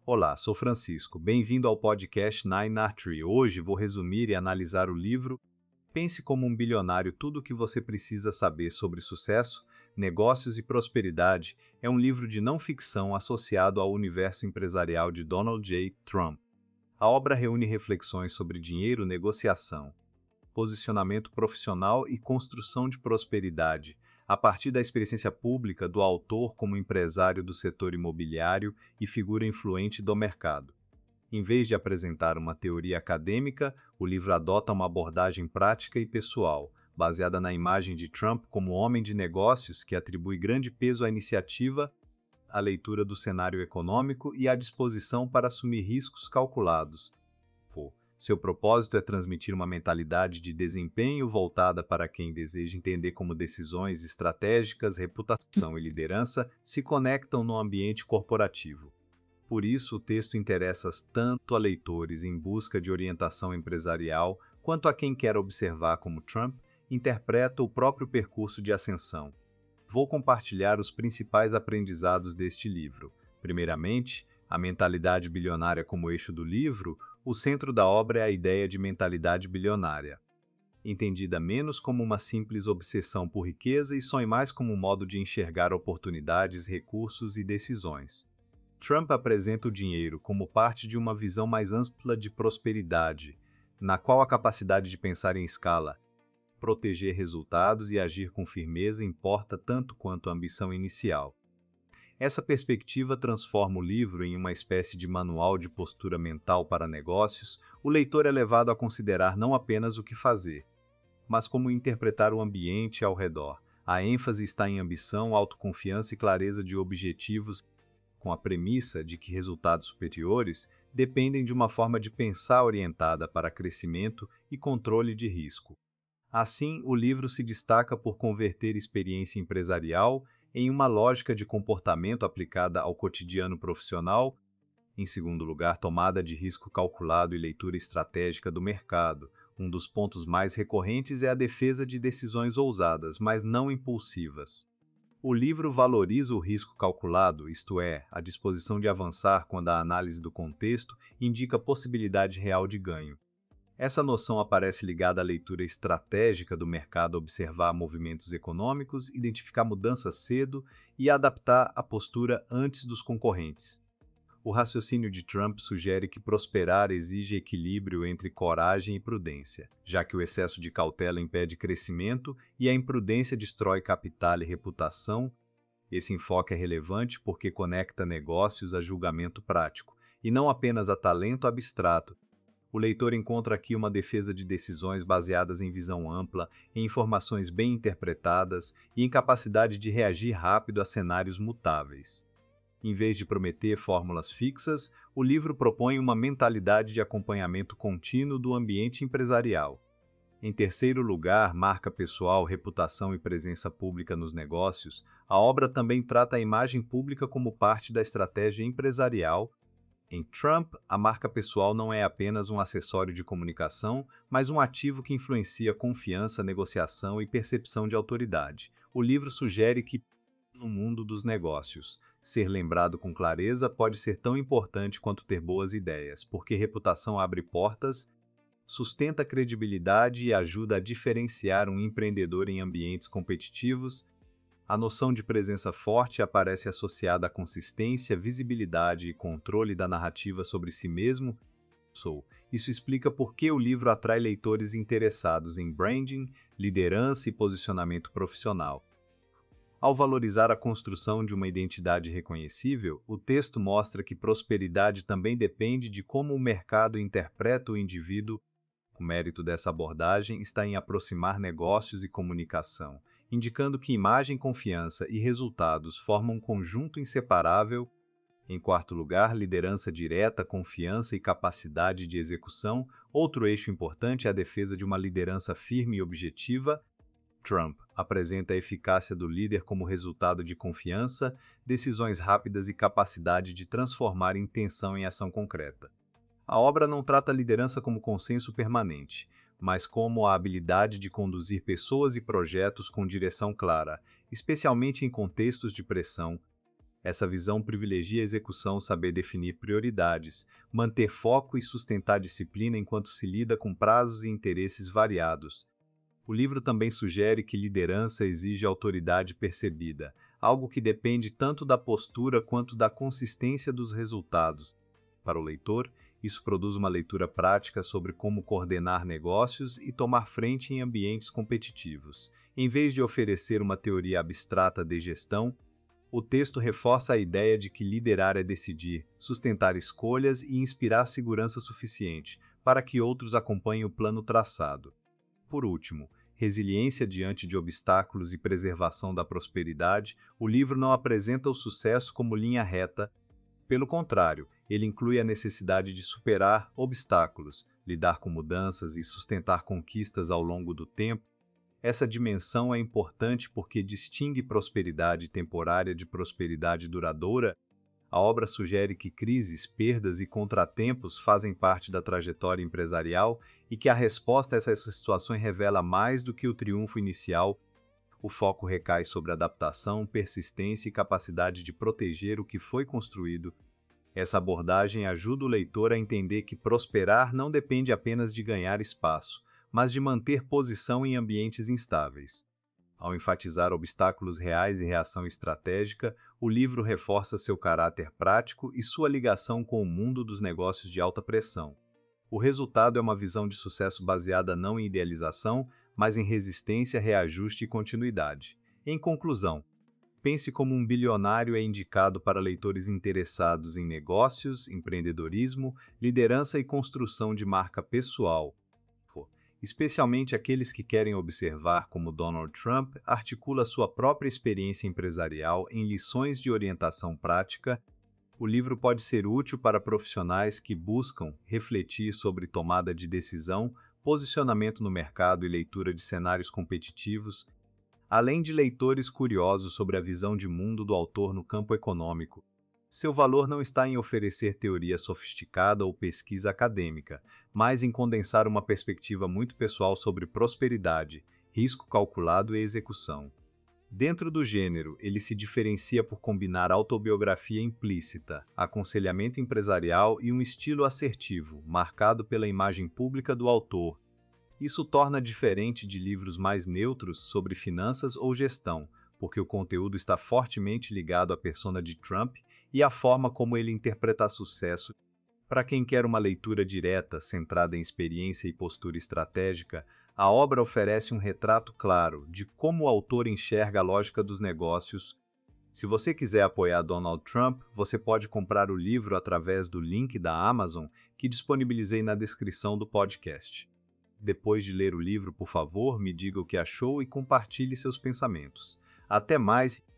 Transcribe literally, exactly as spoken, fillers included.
Olá, sou Francisco. Bem-vindo ao podcast Nine Artery. Hoje vou resumir e analisar o livro Pense como um Bilionário, tudo o que você precisa saber sobre sucesso, negócios e prosperidade. É um livro de não ficção associado ao universo empresarial de Donald J. Trump. A obra reúne reflexões sobre dinheiro, negociação, posicionamento profissional e construção de prosperidade, a partir da experiência pública do autor como empresário do setor imobiliário e figura influente do mercado. Em vez de apresentar uma teoria acadêmica, o livro adota uma abordagem prática e pessoal, baseada na imagem de Trump como homem de negócios que atribui grande peso à iniciativa, à leitura do cenário econômico e à disposição para assumir riscos calculados. Seu propósito é transmitir uma mentalidade de desempenho voltada para quem deseja entender como decisões estratégicas, reputação e liderança se conectam no ambiente corporativo. Por isso, o texto interessa tanto a leitores em busca de orientação empresarial, quanto a quem quer observar como Trump interpreta o próprio percurso de ascensão. Vou compartilhar os principais aprendizados deste livro. Primeiramente, a mentalidade bilionária como eixo do livro. O centro da obra é a ideia de mentalidade bilionária, entendida menos como uma simples obsessão por riqueza e só mais como um modo de enxergar oportunidades, recursos e decisões. Trump apresenta o dinheiro como parte de uma visão mais ampla de prosperidade, na qual a capacidade de pensar em escala, proteger resultados e agir com firmeza importa tanto quanto a ambição inicial. Essa perspectiva transforma o livro em uma espécie de manual de postura mental para negócios. O leitor é levado a considerar não apenas o que fazer, mas como interpretar o ambiente ao redor. A ênfase está em ambição, autoconfiança e clareza de objetivos, com a premissa de que resultados superiores dependem de uma forma de pensar orientada para crescimento e controle de risco. Assim, o livro se destaca por converter experiência empresarial em uma lógica de comportamento aplicada ao cotidiano profissional. Em segundo lugar, tomada de risco calculado e leitura estratégica do mercado. Um dos pontos mais recorrentes é a defesa de decisões ousadas, mas não impulsivas. O livro valoriza o risco calculado, isto é, a disposição de avançar quando a análise do contexto indica possibilidade real de ganho. Essa noção aparece ligada à leitura estratégica do mercado, observar movimentos econômicos, identificar mudanças cedo e adaptar a postura antes dos concorrentes. O raciocínio de Trump sugere que prosperar exige equilíbrio entre coragem e prudência, já que o excesso de cautela impede crescimento e a imprudência destrói capital e reputação. Esse enfoque é relevante porque conecta negócios a julgamento prático, e não apenas a talento abstrato. O leitor encontra aqui uma defesa de decisões baseadas em visão ampla, em informações bem interpretadas e em capacidade de reagir rápido a cenários mutáveis. Em vez de prometer fórmulas fixas, o livro propõe uma mentalidade de acompanhamento contínuo do ambiente empresarial. Em terceiro lugar, marca pessoal, reputação e presença pública nos negócios. A obra também trata a imagem pública como parte da estratégia empresarial. Em Trump, a marca pessoal não é apenas um acessório de comunicação, mas um ativo que influencia confiança, negociação e percepção de autoridade. O livro sugere que, no mundo dos negócios, ser lembrado com clareza pode ser tão importante quanto ter boas ideias, porque reputação abre portas, sustenta credibilidade e ajuda a diferenciar um empreendedor em ambientes competitivos. A noção de presença forte aparece associada à consistência, visibilidade e controle da narrativa sobre si mesmo. Isso explica por que o livro atrai leitores interessados em branding, liderança e posicionamento profissional. Ao valorizar a construção de uma identidade reconhecível, o texto mostra que prosperidade também depende de como o mercado interpreta o indivíduo. O mérito dessa abordagem está em aproximar negócios e comunicação, indicando que imagem, confiança e resultados formam um conjunto inseparável. Em quarto lugar, liderança direta, confiança e capacidade de execução. Outro eixo importante é a defesa de uma liderança firme e objetiva. Trump apresenta a eficácia do líder como resultado de confiança, decisões rápidas e capacidade de transformar intenção em ação concreta. A obra não trata a liderança como consenso permanente, mas como a habilidade de conduzir pessoas e projetos com direção clara, especialmente em contextos de pressão. Essa visão privilegia a execução, saber definir prioridades, manter foco e sustentar disciplina enquanto se lida com prazos e interesses variados. O livro também sugere que liderança exige autoridade percebida, algo que depende tanto da postura quanto da consistência dos resultados. Para o leitor, isso produz uma leitura prática sobre como coordenar negócios e tomar frente em ambientes competitivos. Em vez de oferecer uma teoria abstrata de gestão, o texto reforça a ideia de que liderar é decidir, sustentar escolhas e inspirar segurança suficiente para que outros acompanhem o plano traçado. Por último, resiliência diante de obstáculos e preservação da prosperidade, o livro não apresenta o sucesso como linha reta. Pelo contrário, ele inclui a necessidade de superar obstáculos, lidar com mudanças e sustentar conquistas ao longo do tempo. Essa dimensão é importante porque distingue prosperidade temporária de prosperidade duradoura. A obra sugere que crises, perdas e contratempos fazem parte da trajetória empresarial e que a resposta a essas situações revela mais do que o triunfo inicial. O foco recai sobre adaptação, persistência e capacidade de proteger o que foi construído. Essa abordagem ajuda o leitor a entender que prosperar não depende apenas de ganhar espaço, mas de manter posição em ambientes instáveis. Ao enfatizar obstáculos reais e reação estratégica, o livro reforça seu caráter prático e sua ligação com o mundo dos negócios de alta pressão. O resultado é uma visão de sucesso baseada não em idealização, mas em resistência, reajuste e continuidade. Em conclusão, Pense como um bilionário é indicado para leitores interessados em negócios, empreendedorismo, liderança e construção de marca pessoal, especialmente aqueles que querem observar como Donald Trump articula sua própria experiência empresarial em lições de orientação prática. O livro pode ser útil para profissionais que buscam refletir sobre tomada de decisão, posicionamento no mercado e leitura de cenários competitivos, além de leitores curiosos sobre a visão de mundo do autor no campo econômico. Seu valor não está em oferecer teoria sofisticada ou pesquisa acadêmica, mas em condensar uma perspectiva muito pessoal sobre prosperidade, risco calculado e execução. Dentro do gênero, ele se diferencia por combinar autobiografia implícita, aconselhamento empresarial e um estilo assertivo, marcado pela imagem pública do autor. Isso torna diferente de livros mais neutros sobre finanças ou gestão, porque o conteúdo está fortemente ligado à persona de Trump e à forma como ele interpreta sucesso. Para quem quer uma leitura direta, centrada em experiência e postura estratégica, a obra oferece um retrato claro de como o autor enxerga a lógica dos negócios. Se você quiser apoiar Donald Trump, você pode comprar o livro através do link da Amazon que disponibilizei na descrição do podcast. Depois de ler o livro, por favor, me diga o que achou e compartilhe seus pensamentos. Até mais!